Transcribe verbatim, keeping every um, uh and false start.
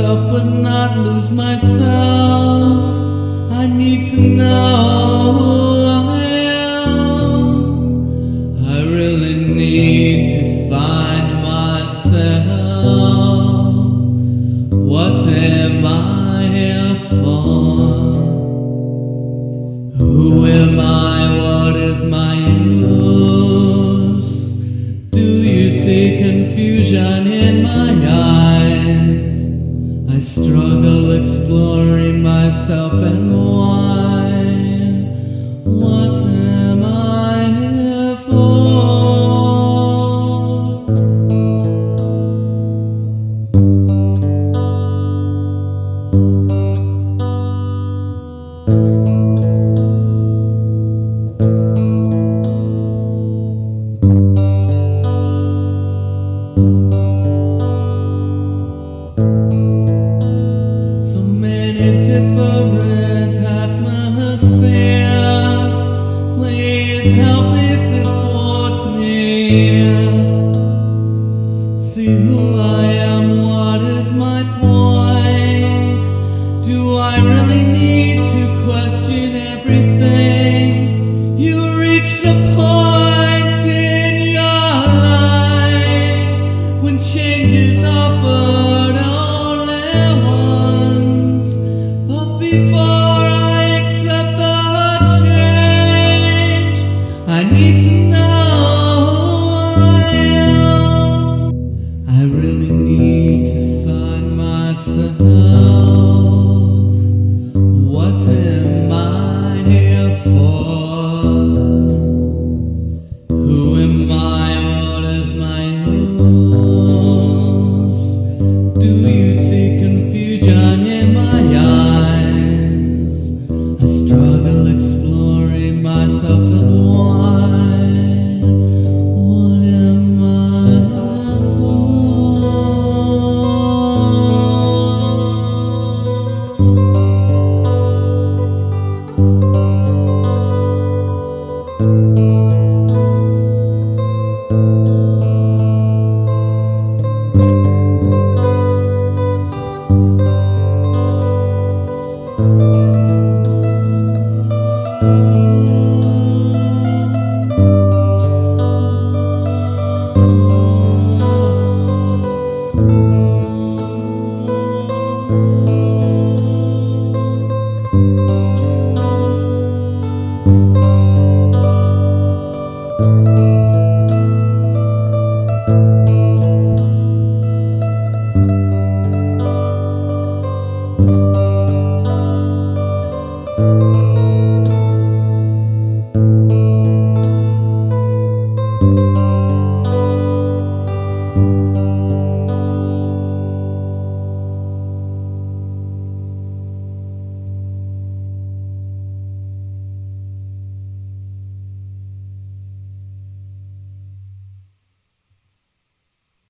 myself but not lose myself. I need to know who I am. I really need to find myself. What am I here for? Who am I? What is my use? Do you see confusion in my eyes? I struggle exploring myself and why. What am I here for? Different atmospheres, please help me, support me. See who I am, what is my point? Do I really need to question everything? You reached a point in your life when change is offered only once. Before I accept the change, I need to know who I am. I really need to find myself.